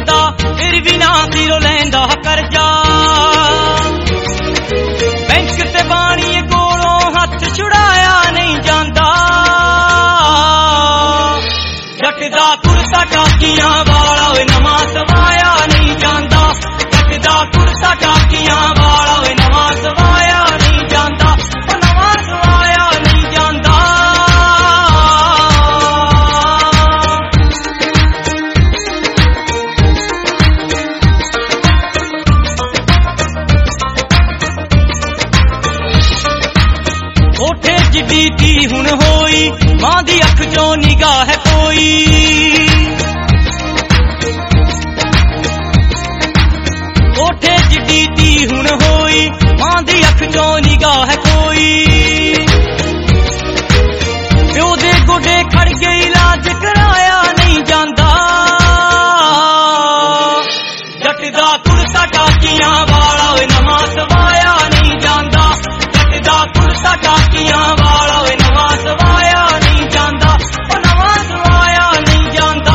ਜਾਂਦਾ ਫਿਰ ਵੀ ਨਾ ਸਿਰੋਂ ਲੈਂਦਾ ਕਰਜ਼ਾ। ਬੈਂਕ ਤੇ ਬਾਣੀਏ ਕੋਲੋਂ ਹੱਥ ਛੁਡਾਇਆ ਨਹੀਂ ਜਾਂਦਾ। ਜੱਟ ਦਾ ਕੁਰਤਾ ਟਾਕੀਆਂ ਵਾਲਾ ਓਏ ਨਵਾਂ ਸਵਾਇਆ ਨਹੀਂ ਜਾਂਦਾ। ਜੱਟ ਦਾ ਕੁਰਤਾ ਟਾਕੀਆਂ ਵਾਲਾ ਓਏ ਨਵਾਂ ਸਵਾਇਆ ਨਹੀਂ ਜਾਂਦਾ। ਉਹ ਨਵਾਂ ਸਵਾਇਆ ਨਹੀਂ ਜਾਂਦਾ। ਕੋਠੇ ਜਿੱਡੀ ਕੀ ਹੁਣ ਹੋਈ ਮਾਂ ਦੀ ਅੱਖ ਚੋਂ ਨਿਗਾਹ ਕੋਈ। ਕੋਠੇ ਜਿੱਡੀ ਤੀ ਹੁਣ ਹੋਈ ਮਾਂ ਦੀ ਅੱਖ ਚੋਂ ਨਿਗਾਹ ਕੋਈ। ਪਿਓ ਦੇ ਗੋਡੇ ਖੜ ਕੇ ਇਲਾਜ ਕਰਾਇਆ ਨਹੀਂ ਜਾਂਦਾ। ਜੱਟ ਦਾ ਕੁਰਤਾ ਟਾਕੀਆਂ ਵਾਲਾ ਓਏ ਨਵਾਂ ਸਵਾਇਆ ਨਹੀਂ ਜਾਂਦਾ। ਜੱਟ ਦਾ ਕੁਰਤਾ ਟਾਕੀਆਂ ਵਾਲਾ ਓਏ ਨਵਾਂ ਸਵਾਇਆ ਨਹੀਂ ਜਾਂਦਾ। ਉਹ ਨਵਾਂ ਸਵਾਇਆ ਨਹੀਂ ਜਾਂਦਾ।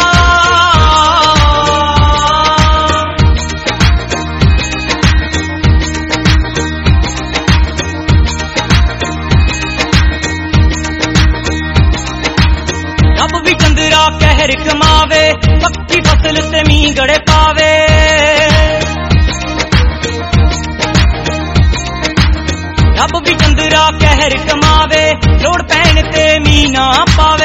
ਰੱਬ ਵੀ ਚੰਦਰਾ ਕਹਿਰ ਕਮਾਵੇ ਪੱਕੀ ਫਸਲ ਤੇ ਮੀਂਹ ਗੜੇ ਪਾਵੇ। ਰੱਬ ਵੀ ਚੰਦਰਾ ਕਹਿਰ ਕਮਾਵੇ ਲੋੜ ਪੈਣ ਤੇ ਮੀਂਹ ਨਾ ਪਾਵੇ।